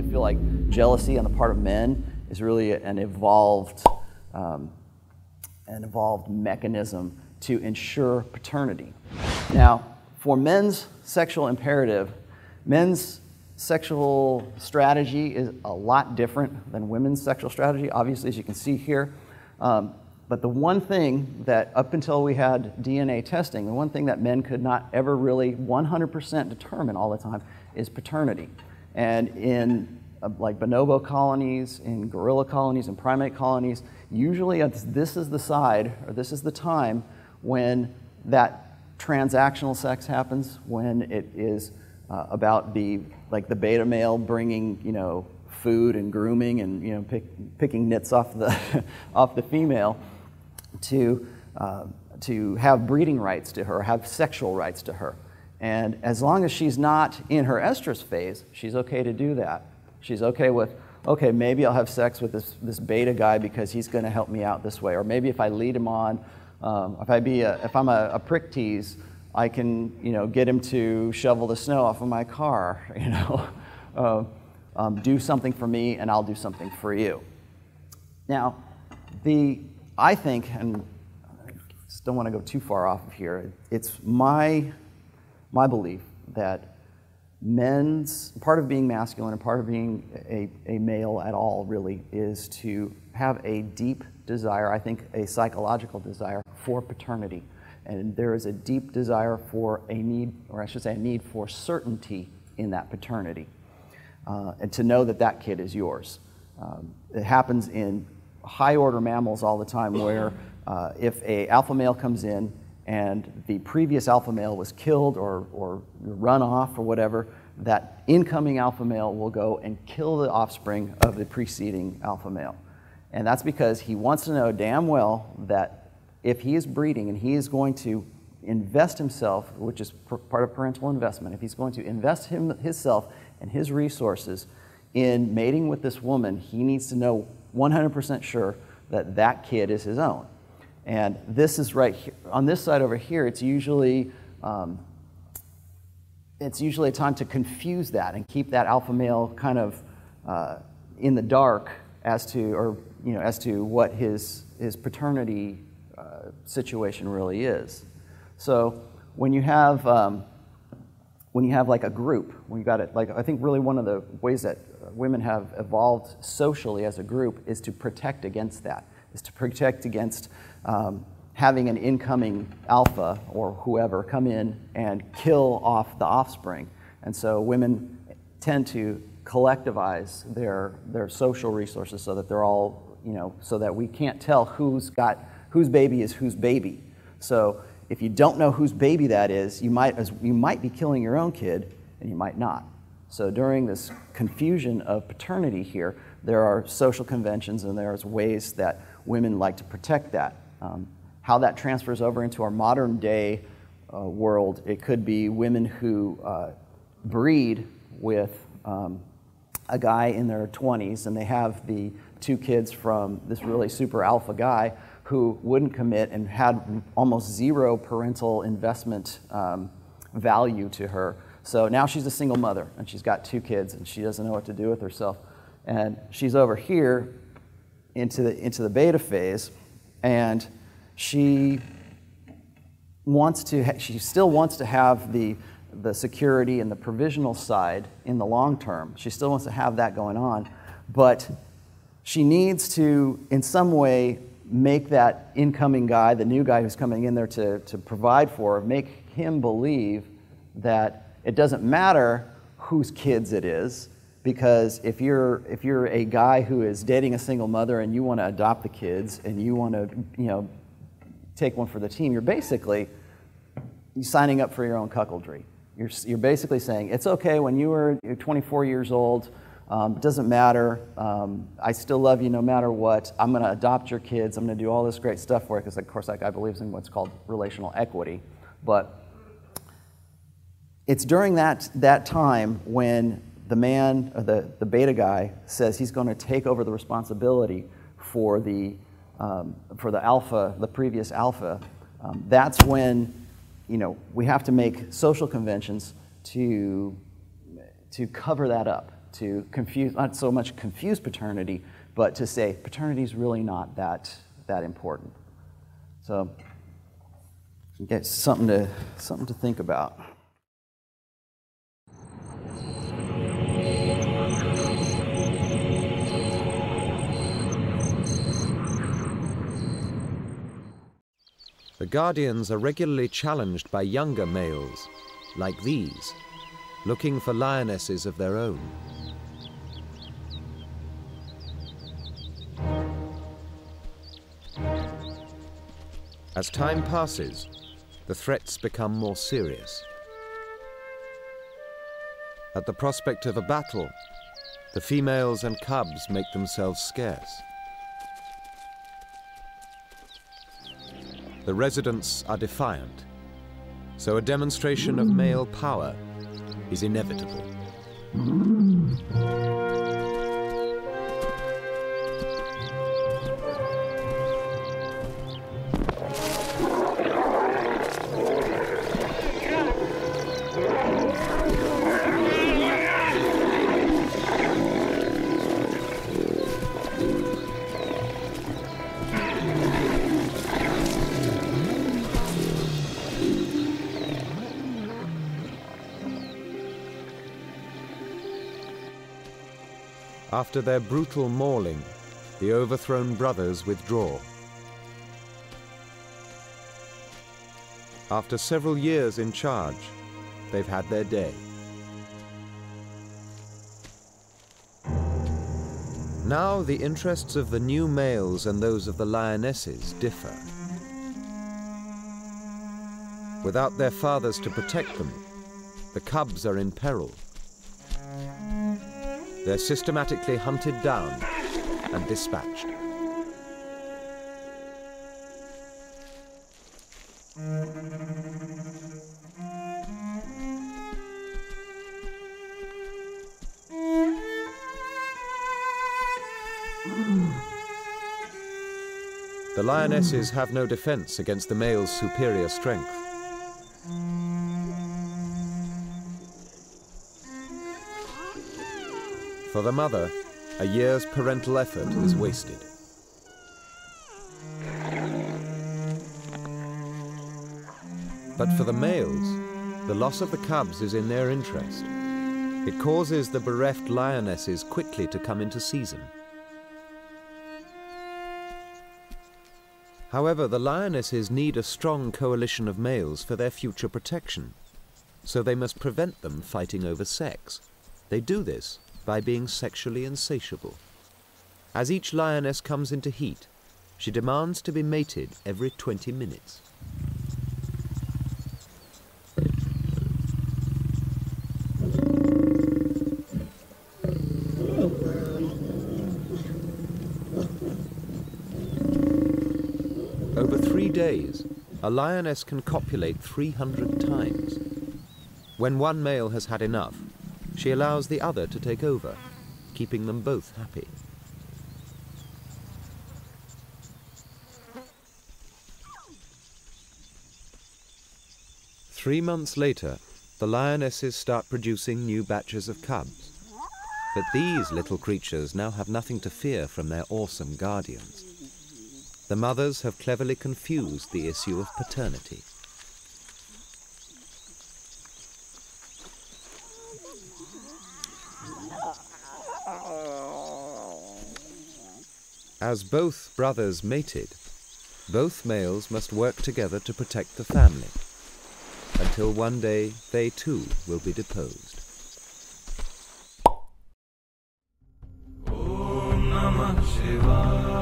feel like jealousy on the part of men is really an evolved mechanism to ensure paternity. Now, for men's sexual imperative, men's sexual strategy is a lot different than women's sexual strategy, obviously, as you can see here. But the one thing that, up until we had DNA testing, the one thing that men could not ever really 100% determine all the time is paternity. And in like bonobo colonies, in gorilla colonies, and primate colonies, usually this is the side, or this is the time when that transactional sex happens, when it is about the beta male bringing, you know, food and grooming and, you know, picking nits off the off the female to have breeding rights to her, have sexual rights to her. And as long as she's not in her estrus phase, she's okay to do that. She's okay with, okay, maybe I'll have sex with this beta guy because he's going to help me out this way. Or maybe if I lead him on, if I'm a prick tease, I can, you know, get him to shovel the snow off of my car, you know. Do something for me and I'll do something for you. Now, I think, and I just don't want to go too far off of here, it's my belief that part of being masculine and part of being a male at all really is to have a deep desire, I think a psychological desire for paternity. And there is a deep desire for a need, or I should say a need for certainty in that paternity. And to know that that kid is yours. It happens in high-order mammals all the time where if a alpha male comes in and the previous alpha male was killed or run off or whatever, that incoming alpha male will go and kill the offspring of the preceding alpha male. And that's because he wants to know damn well that if he is breeding and he is going to invest himself, which is part of parental investment, if he's going to invest himself and his resources in mating with this woman, he needs to know 100% sure that that kid is his own. And this is right here. On this side over here, it's usually a time to confuse that and keep that alpha male kind of in the dark as to what his paternity situation really is. So when you have like a group, when you got it, like I think really one of the ways that women have evolved socially as a group is to protect against that, is to protect against having an incoming alpha or whoever come in and kill off the offspring. And so women tend to collectivize their social resources so that they're all, you know, so that we can't tell whose baby is whose baby. So if you don't know whose baby that is, you might be killing your own kid, and you might not. So during this confusion of paternity here, there are social conventions and there's ways that women like to protect that. How that transfers over into our modern day world, it could be women who breed with a guy in their 20s, and they have the 2 kids from this really super alpha guy who wouldn't commit and had almost zero parental investment value to her. So now she's a single mother, and she's got 2 kids, and she doesn't know what to do with herself. And she's over here into the beta phase, and she still wants to have the security and the provisional side in the long term. She still wants to have that going on, but she needs to, in some way, make that incoming guy, the new guy who's coming in there to provide for her, make him believe that it doesn't matter whose kids it is, because if you're a guy who is dating a single mother and you want to adopt the kids and you want to, you know, take one for the team, you're basically signing up for your own cuckoldry. You're basically saying, it's okay when you're 24 years old, it doesn't matter, I still love you no matter what, I'm going to adopt your kids, I'm going to do all this great stuff for you, because of course that guy believes in what's called relational equity. But it's during that time when the man, or the beta guy, says he's going to take over the responsibility for the alpha, the previous alpha. That's when, you know, we have to make social conventions to cover that up, to confuse, not so much confuse paternity, but to say paternity is really not that important. So, get something to think about. The guardians are regularly challenged by younger males, like these, looking for lionesses of their own. As time passes, the threats become more serious. At the prospect of a battle, the females and cubs make themselves scarce. The residents are defiant, so a demonstration of male power is inevitable. After their brutal mauling, the overthrown brothers withdraw. After several years in charge, they've had their day. Now the interests of the new males and those of the lionesses differ. Without their fathers to protect them, the cubs are in peril. They're systematically hunted down and dispatched. The lionesses have no defense against the male's superior strength. For the mother, a year's parental effort is wasted. But for the males, the loss of the cubs is in their interest. It causes the bereft lionesses quickly to come into season. However, the lionesses need a strong coalition of males for their future protection, so they must prevent them fighting over sex. They do this by being sexually insatiable. As each lioness comes into heat, she demands to be mated every 20 minutes. Over 3 days, a lioness can copulate 300 times. When one male has had enough, she allows the other to take over, keeping them both happy. Three months later, the lionesses start producing new batches of cubs. But these little creatures now have nothing to fear from their awesome guardians. The mothers have cleverly confused the issue of paternity. As both brothers mated, both males must work together to protect the family, until one day they too will be deposed. Om Namah Shivaya.